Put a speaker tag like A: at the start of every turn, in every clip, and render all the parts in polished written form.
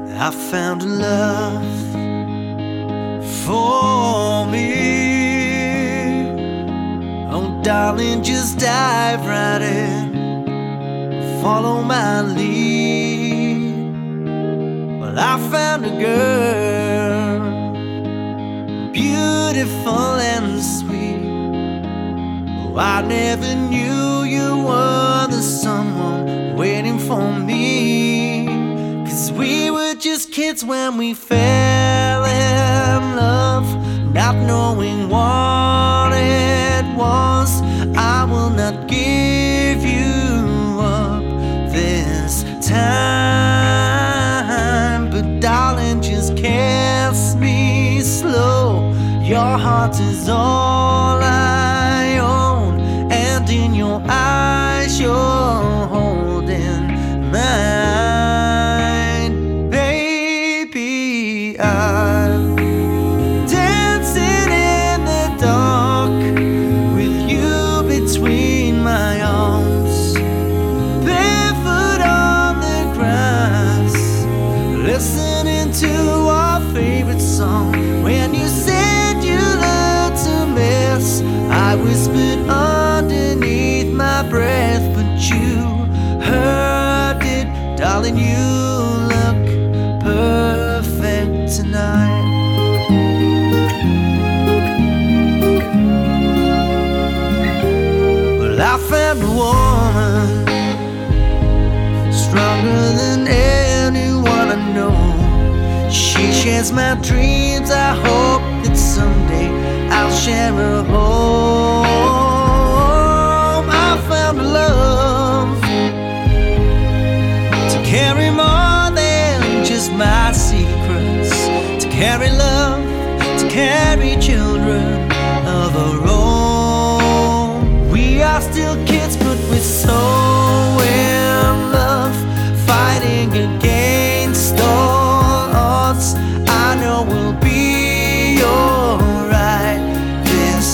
A: I found a love for me. Oh, darling, just dive right in, follow my lead. Well, I found a girl, beautiful and sweet. Oh, I never knew you were the someone waiting for me. 'Cause we were just kids when we fell in love, not knowing what it was. I will not give you up this time, but darling, just kiss me slow. Your heart is all I own, and in your eyes you're holding mine. Baby, I'm dancing in the dark with you between my arms, barefoot on the grass, listening to our favorite song. When you said you learned to miss, I whispered underneath my breath, but you heard it. Darling, you look perfect tonight. Well, I found a woman stronger than anyone I know. She shares my dreams. I hope that someday I'll share her home. I found a love to carry more than just my secrets, to carry love, to carry children of our own. We are still kids, but we're so in love, fighting against all odds. I know we'll be alright this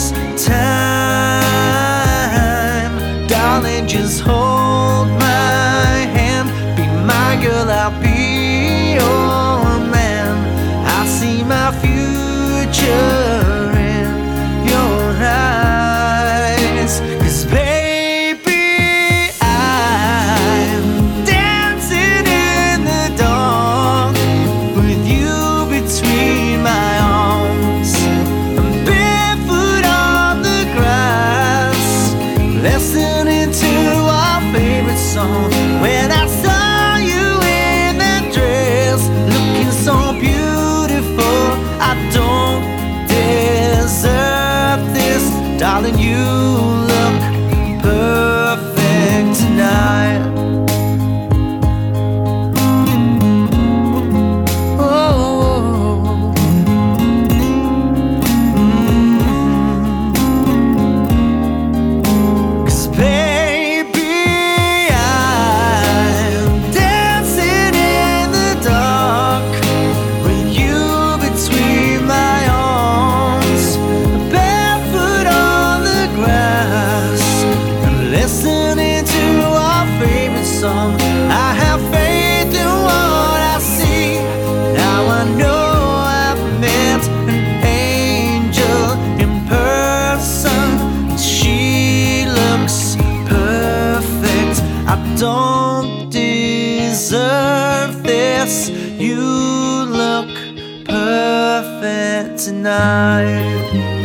A: time. Darling, just hold my hand, be my girl, I'll be your man. I see my future in your eyes. 'Cause baby, I'm dancing in the dark with you between my arms. I'm barefoot on the grass, listening to our favorite song. When I saw you in that dress, looking so beautiful, I don't deserve this. Darling, you look perfect tonight. I have faith in what I see. Now I know I've met an angel in person. She looks perfect. I don't deserve this. You look perfect tonight.